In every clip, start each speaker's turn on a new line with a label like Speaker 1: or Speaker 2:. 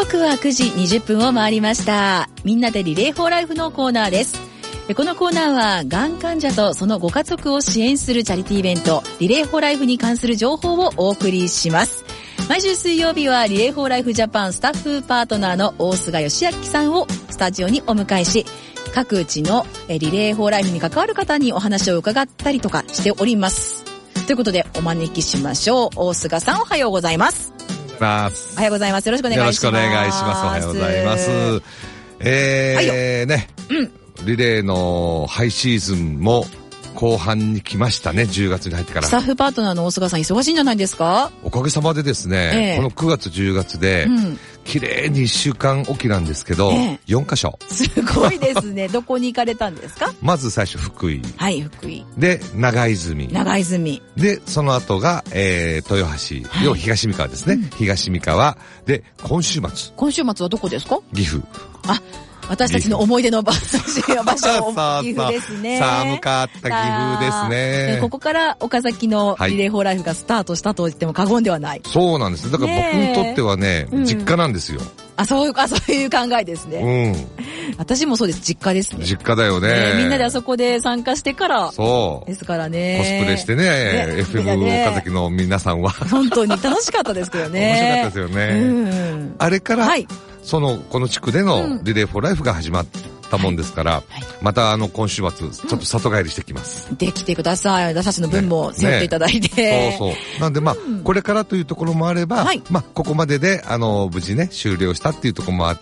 Speaker 1: 刻は9時20分を回りました。みんなでリレーフォーライフのコーナーです。このコーナーはがん患者とそのご家族を支援するチャリティーイベントリレーフォーライフに関する情報をお送りします。毎週水曜日はリレーフォーライフジャパンスタッフパートナーの大菅義明さんをスタジオにお迎えし、各地のリレーフォーライフに関わる方にお話を伺ったりとかしております。ということでお招きしましょう。大菅さん、おはようございます。おはようございます。よろしくお願いします。
Speaker 2: よろしくお願いします。おはようございます。ね、リレーのハイシーズンも後半に来ましたね。10月に入ってから。
Speaker 1: スタッフパートナーの大菅さん、忙しいんじゃないですか？
Speaker 2: おかげさまでですね、この9月10月で、綺麗に1週間おきなんですけど、4カ所。
Speaker 1: すごいですね。どこに行かれたんですか？
Speaker 2: まず最初福井。
Speaker 1: はい、福井。
Speaker 2: で、長泉。
Speaker 1: 長泉。
Speaker 2: で、その後が、豊橋。要東三河ですね。東三河。で、今週末。
Speaker 1: 今週末はどこですか？
Speaker 2: 岐阜。
Speaker 1: あ、私たちの思い出の場所、岐阜ですね。
Speaker 2: 寒かった岐阜ですね。
Speaker 1: ここから岡崎のリレーフォーライフがスタートしたと言っても過言ではない。
Speaker 2: そうなんです。だから僕にとってはね、実家なんですよ。そういう考
Speaker 1: えですね。私もそうです。実家ですね。
Speaker 2: 実家だよね。
Speaker 1: みんなであそこで参加してから。
Speaker 2: そう。
Speaker 1: ですからね。
Speaker 2: コスプレしてね、FM 岡崎の皆さんは。
Speaker 1: 本当に楽しかったですけどね。
Speaker 2: 面白かったですよね。あれから、この地区でのリレーフォーライフが始まったもんですから、また今週末、ちょっと里帰りしてきます。
Speaker 1: できてください。私たちの分も背負っていただいて。
Speaker 2: そうそう。なんでこれからというところもあれば、ここまでで、無事ね、終了したっていうところもあって、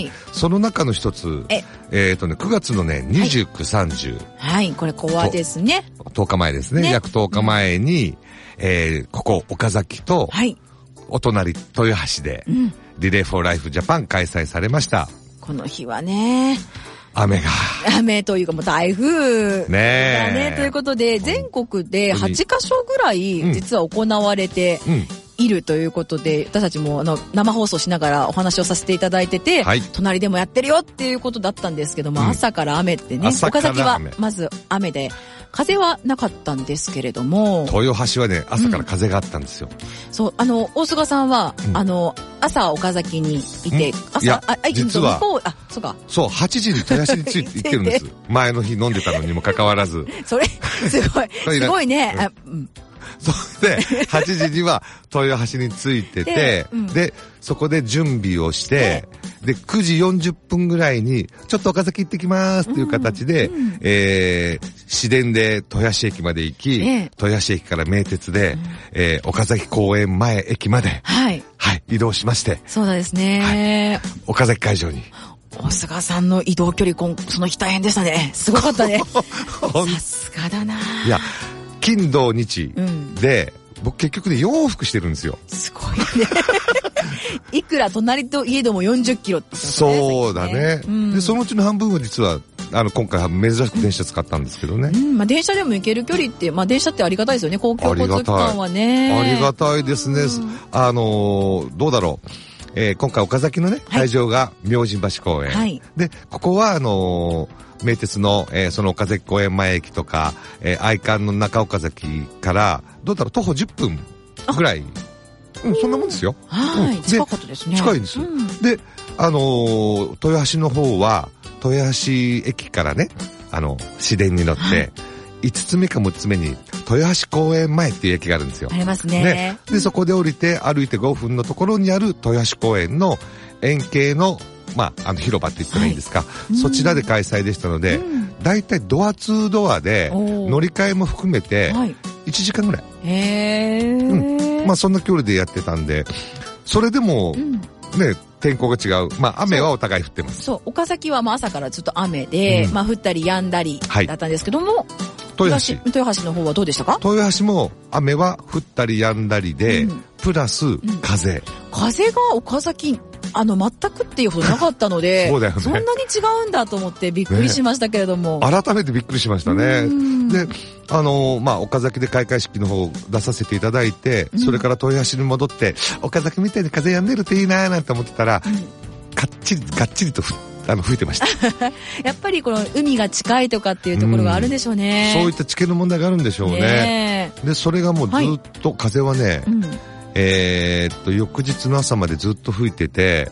Speaker 2: その中の一つ、9月のね、29、30。
Speaker 1: はい、これコアですね。
Speaker 2: 10日前ですね。約10日前に、ここ、岡崎と、お隣、豊橋で、リレーフォーライフジャパン開催されました。
Speaker 1: この日はね、雨というかもう台風だね。ということで、全国で8カ所ぐらい実は行われているということで、私たちも生放送しながらお話をさせていただいてて、隣でもやってるよっていうことだったんですけども、朝から雨ってね、岡崎はまず雨で、風はなかったんですけれども。
Speaker 2: 豊橋はね、朝から風があったんですよ。
Speaker 1: そう、大菅さんは、朝岡崎にいて、
Speaker 2: 実は、
Speaker 1: そうか。
Speaker 2: そう、8時に豊橋に着いて行ってるんです。前の日飲んでたのにもかかわらず。
Speaker 1: それ、すごいね。
Speaker 2: それで、8時には豊橋に着いてて、で、そこで準備をして、で、9時40分ぐらいに、ちょっと岡崎行ってきますっていう形で、市電で豊橋駅まで行き、豊橋駅から名鉄で、岡崎公園前駅まで、移動しまして。
Speaker 1: そうですね。
Speaker 2: 岡崎会場に。
Speaker 1: 大菅さんの移動距離、その日大変でしたね。すごかったね。さすがだな。
Speaker 2: いや、金土日で、僕結局ね、4往復してるんですよ。
Speaker 1: すごいね。いくら隣といえども40キロって言ってますね。
Speaker 2: そうだね。で、そのうちの半分は実は、今回は珍しく電車使ったんですけどね。
Speaker 1: 電車でも行ける距離って、電車ってありがたいですよね。公共交通機関はね。
Speaker 2: ありがたいですね。どうだろう。今回岡崎のね、会場が明神橋公園。で、ここは名鉄の、その岡崎公園前駅とか、愛観の中岡崎から、どうだろう、徒歩10分ぐらい。そんなもんですよ。
Speaker 1: 近かったですね。
Speaker 2: 近いんです。で、豊橋の方は、豊橋駅からね、市電に乗って、5つ目か6つ目に、豊橋公園前っていう駅があるんですよ。
Speaker 1: ありますね。
Speaker 2: で、そこで降りて、歩いて5分のところにある豊橋公園の円形の、広場って言ったらいいんですか。そちらで開催でしたので、だいたいドア2ドアで、乗り換えも含めて、1時間ぐらい。そんな距離でやってたんで、それでも、ね、天候が違う。雨はお互い降ってます。
Speaker 1: そう、岡崎は朝からずっと雨で、降ったり止んだりだったんですけども、豊橋の方はどうでしたか？
Speaker 2: 豊橋も雨は降ったり止んだりで、プラス風。
Speaker 1: 風が岡崎、全くっていうほどなかったので、
Speaker 2: そうだよね。
Speaker 1: そんなに違うんだと思ってびっくりしましたけれども。
Speaker 2: 改めてびっくりしましたね。で、岡崎で開会式の方出させていただいて、それから豊橋に戻って、岡崎みたいに風止んでるっていいなーなんて思ってたら、がっちりと吹いてました。
Speaker 1: やっぱりこの海が近いとかっていうところがあるんでしょうね。
Speaker 2: そういった地形の問題があるんでしょうね。で、それがもうずっと風はね、翌日の朝までずっと吹いてて、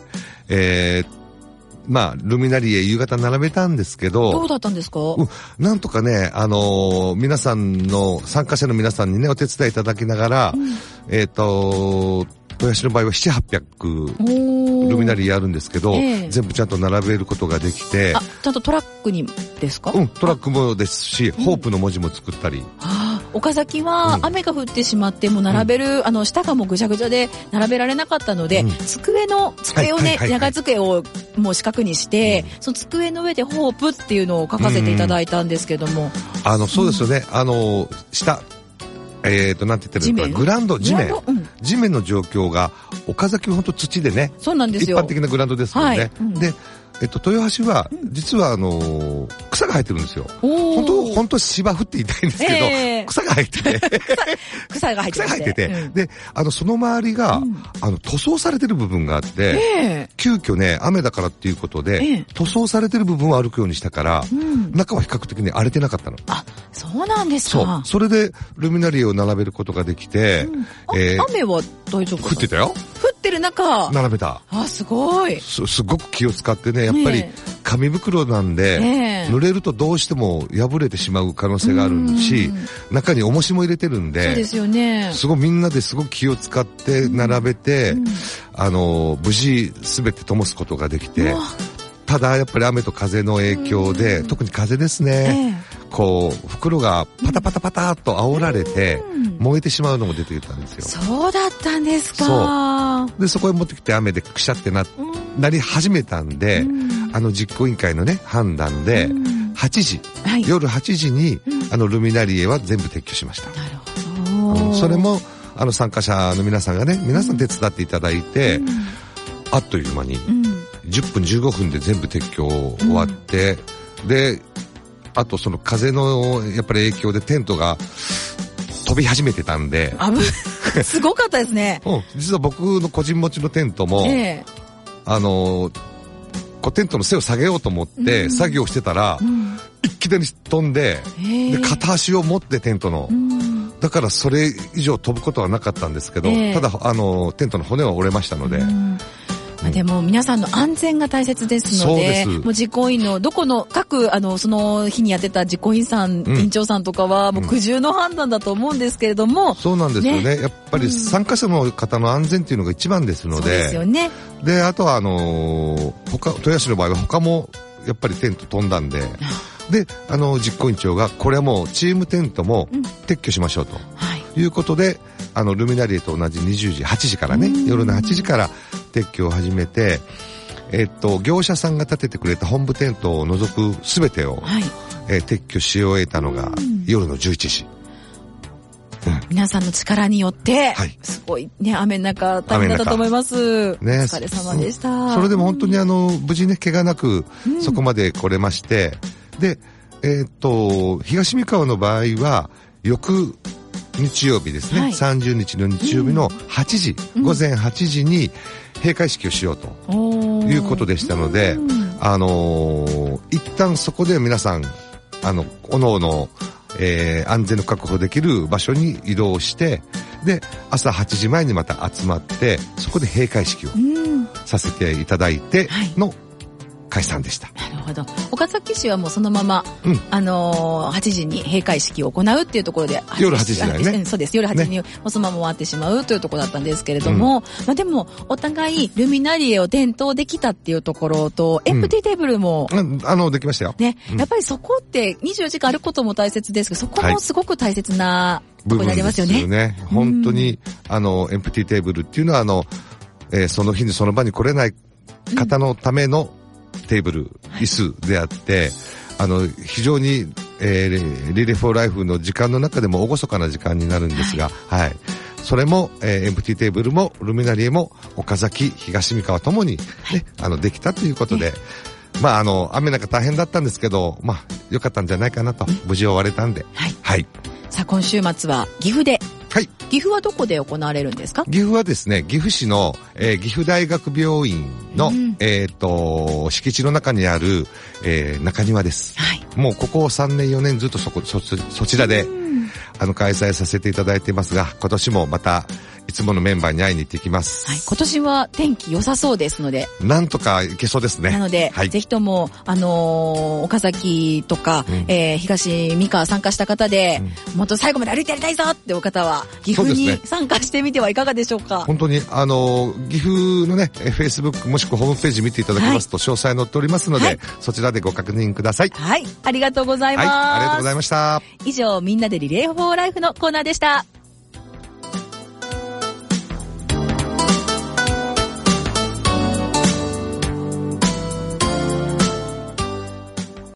Speaker 2: ルミナリエ夕方並べたんですけど。
Speaker 1: どうだったんですか？
Speaker 2: なんとかね、皆さんの、参加者の皆さんにね、お手伝いいただきながら、豊橋の場合は7、800ルミナリエあるんですけど、全部ちゃんと並べることができて。
Speaker 1: ちゃんとトラックにですか？
Speaker 2: トラックもですし、ホープの文字も作ったり。
Speaker 1: 岡崎は雨が降ってしまってもう並べる、下がもうぐちゃぐちゃで並べられなかったので、机をね、長机をもう四角にして、その机の上でホープっていうのを書かせていただいたんですけども。
Speaker 2: そうですよね。下、なんて言ってるのか、グラウンド、地面の状況が、岡崎は本当土でね。
Speaker 1: そうなんですよ。
Speaker 2: 一般的なグラウンドですよね。で、豊橋は、実は草が生えてるんですよ。本当芝生って言いたいんですけど、草が生えてて。
Speaker 1: 草が生えてて。
Speaker 2: で、その周りが、塗装されてる部分があって、急遽ね、雨だからっていうことで、塗装されてる部分を歩くようにしたから、中は比較的に荒れてなかったの。
Speaker 1: そうなんですか。
Speaker 2: そう。それで、ルミナリエを並べることができて、
Speaker 1: 雨は大丈夫？
Speaker 2: 降ってたよ。
Speaker 1: 降ってる中。
Speaker 2: 並べた。
Speaker 1: すごい。
Speaker 2: すごく気を使ってね、やっぱり紙袋なんで、濡れるとどうしても破れてしまう可能性があるし、中に重しも入れてるんで、
Speaker 1: そうですよね。
Speaker 2: すごいみんなですごく気を使って並べて、無事全て灯すことができて、ただやっぱり雨と風の影響で、特に風ですね、袋がパタパタパタっと煽られて、燃えてしまうのも出てきたんですよ。
Speaker 1: そうだったんですか。
Speaker 2: で、そこへ持ってきて雨でくしゃってなり始めたんで、実行委員会のね、判断で、8時、夜8時に、ルミナリエは全部撤去しました。
Speaker 1: なるほど。
Speaker 2: それも、参加者の皆さんがね、皆さん手伝っていただいて、あっという間に、10分15分で全部撤去終わって、で、あとその風のやっぱり影響でテントが飛び始めてたんで。
Speaker 1: すごかったですね。
Speaker 2: 実は僕の個人持ちのテントも、テントの背を下げようと思って作業してたら、一気に飛んで、で、片足を持ってテントの、だからそれ以上飛ぶことはなかったんですけど、ただ、テントの骨は折れましたので、
Speaker 1: でも皆さんの安全が大切ですので、もう実行委員のどこの各その日にやってた実行委員さん、委員長さんとかはもう苦渋の判断だと思うんですけれども、
Speaker 2: そうなんですよね。やっぱり参加者の方の安全っていうのが一番ですので、そうですよね。で、あとは豊橋の場合は他もやっぱりテント飛んだんで、で、実行委員長がこれはもうチームテントも撤去しましょうと、いうことで、ルミナリエと同じ20時、8時からね、夜の8時から撤去を始めて、業者さんが建ててくれた本部テントを除く全てを、撤去し終えたのが夜の11時。
Speaker 1: 皆さんの力によって、すごいね、雨の中大変だったと思います。お疲れ様でした。
Speaker 2: それでも本当に無事ね、怪我なくそこまで来れまして、で、東三河の場合は、翌日曜日ですね、30日の日曜日の8時、午前8時に閉会式をしようということでしたので、一旦そこで皆さん、おのおの、安全の確保できる場所に移動して、で、朝8時前にまた集まって、そこで閉会式をさせていただいての解散でした。
Speaker 1: なるほど。岡崎市はもうそのまま、8時に閉会式を行うっていうところで、
Speaker 2: 夜8時だよね。
Speaker 1: そうです。夜8時にもうそのまま終わってしまうというところだったんですけれども、でも、お互いルミナリエを点灯できたっていうところと、エンプティーテーブルも、
Speaker 2: できましたよ。
Speaker 1: ね、やっぱりそこって24時間あることも大切ですけど、そこもすごく大切なところになりますよね。
Speaker 2: 部分ですよね。本当に、エンプティーテーブルっていうのは、その日にその場に来れない方のための、テーブル、椅子であって、非常に、リレーフォーライフの時間の中でも厳かな時間になるんですが、それも、エンプティテーブルもルミナリエも岡崎、東三河ともに、ね、できたということで、雨なんか大変だったんですけど、良かったんじゃないかなと、無事終われたんで。
Speaker 1: さあ、今週末は岐阜で。岐阜はどこで行われるんですか？
Speaker 2: 岐阜はですね、岐阜市の、岐阜大学病院の、敷地の中にある、中庭です。もうここ3年4年ずっとそちらで、開催させていただいていますが、今年もまたいつものメンバーに会いに行ってきます。
Speaker 1: はい、今年は天気良さそうですので。
Speaker 2: なんとか行けそうですね。
Speaker 1: なので、
Speaker 2: はい、
Speaker 1: ぜひとも、岡崎とか、東三河参加した方で、もっと最後まで歩いてやりたいぞってお方は、岐阜に参加してみてはいかがでしょうか。
Speaker 2: 本当に、岐阜のね、Facebook もしくはホームページ見ていただきますと、詳細載っておりますので、はい、そちらでご確認ください。
Speaker 1: はい、ありがとうございます。
Speaker 2: はい、ありがとうございました。
Speaker 1: 以上、みんなでリレーフォーライフのコーナーでした。